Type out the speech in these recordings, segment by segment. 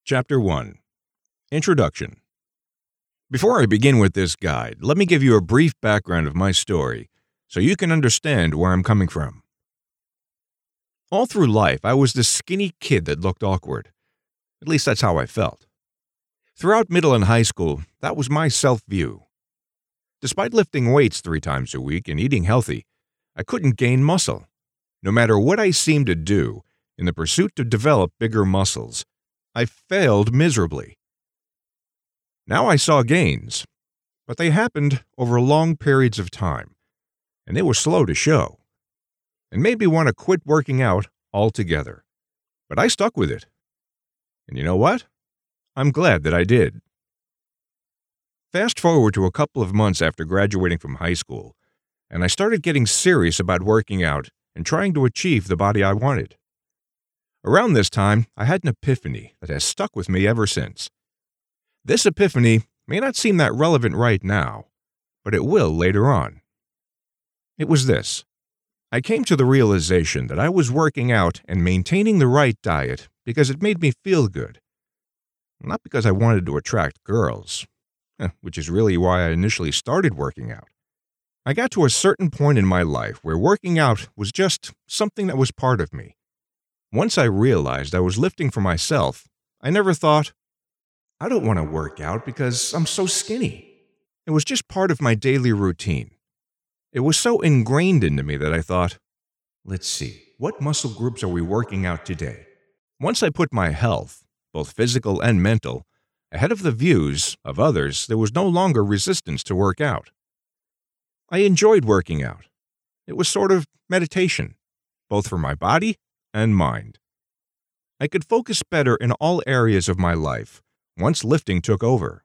Chapter 1 Introduction. Before I begin with this guide, let me give you a brief background of my story so you can understand where I'm coming from. All through life, I was this skinny kid that looked awkward. At least that's how I felt. Throughout middle and high school, that was my self-view. Despite lifting weights 3 times a week and eating healthy, I couldn't gain muscle. No matter what I seemed to do in the pursuit to develop bigger muscles, I failed miserably. Now I saw gains, but they happened over long periods of time, and they were slow to show, and made me want to quit working out altogether. But I stuck with it. And you know what? I'm glad that I did. Fast forward to a couple of months after graduating from high school, and I started getting serious about working out and trying to achieve the body I wanted. Around this time, I had an epiphany that has stuck with me ever since. This epiphany may not seem that relevant right now, but it will later on. It was this. I came to the realization that I was working out and maintaining the right diet because it made me feel good. Not because I wanted to attract girls, which is really why I initially started working out. I got to a certain point in my life where working out was just something that was part of me. Once I realized I was lifting for myself, I never thought, I don't want to work out because I'm so skinny. It was just part of my daily routine. It was so ingrained into me that I thought, let's see, what muscle groups are we working out today? Once I put my health, both physical and mental, ahead of the views of others, there was no longer resistance to work out. I enjoyed working out. It was sort of meditation, both for my body and mind. I could focus better in all areas of my life once lifting took over.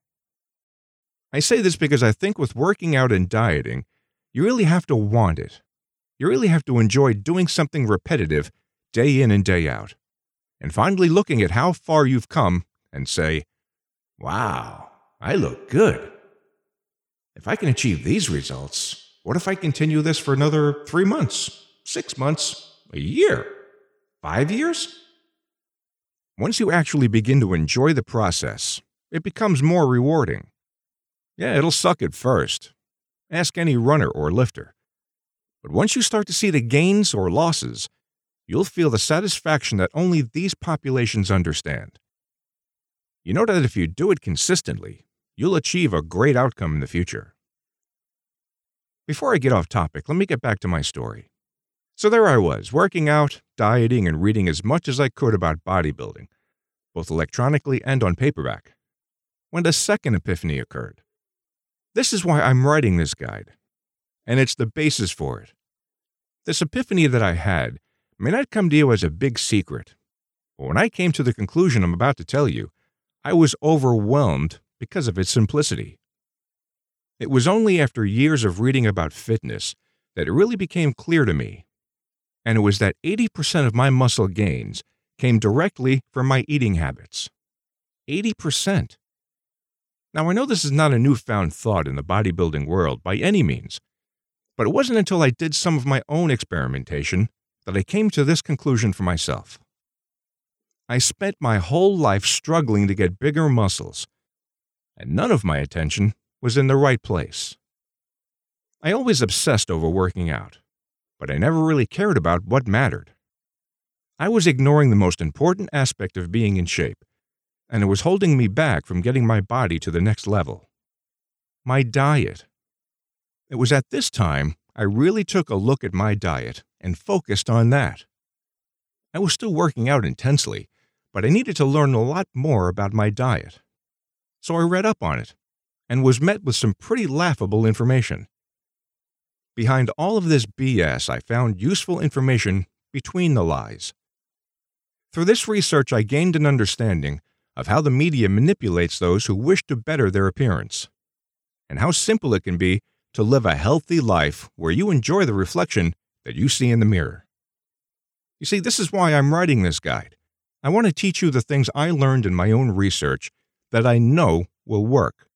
I say this because I think with working out and dieting, you really have to want it. You really have to enjoy doing something repetitive day in and day out, and finally looking at how far you've come and say, wow, I look good. If I can achieve these results, what if I continue this for another 3 months, 6 months, a year? 5 years? Once you actually begin to enjoy the process, it becomes more rewarding. Yeah, it'll suck at first. Ask any runner or lifter. But once you start to see the gains or losses, you'll feel the satisfaction that only these populations understand. You know that if you do it consistently, you'll achieve a great outcome in the future. Before I get off topic, let me get back to my story. So there I was, working out, dieting, and reading as much as I could about bodybuilding, both electronically and on paperback, when a second epiphany occurred. This is why I'm writing this guide, and it's the basis for it. This epiphany that I had may not come to you as a big secret, but when I came to the conclusion I'm about to tell you, I was overwhelmed because of its simplicity. It was only after years of reading about fitness that it really became clear to me. And it was that 80% of my muscle gains came directly from my eating habits. 80%. Now, I know this is not a newfound thought in the bodybuilding world by any means, but it wasn't until I did some of my own experimentation that I came to this conclusion for myself. I spent my whole life struggling to get bigger muscles, and none of my attention was in the right place. I always obsessed over working out, but I never really cared about what mattered. I was ignoring the most important aspect of being in shape, and it was holding me back from getting my body to the next level. My diet. It was at this time I really took a look at my diet and focused on that. I was still working out intensely, but I needed to learn a lot more about my diet. So I read up on it, and was met with some pretty laughable information. Behind all of this BS, I found useful information between the lies. Through this research, I gained an understanding of how the media manipulates those who wish to better their appearance, and how simple it can be to live a healthy life where you enjoy the reflection that you see in the mirror. You see, this is why I'm writing this guide. I want to teach you the things I learned in my own research that I know will work.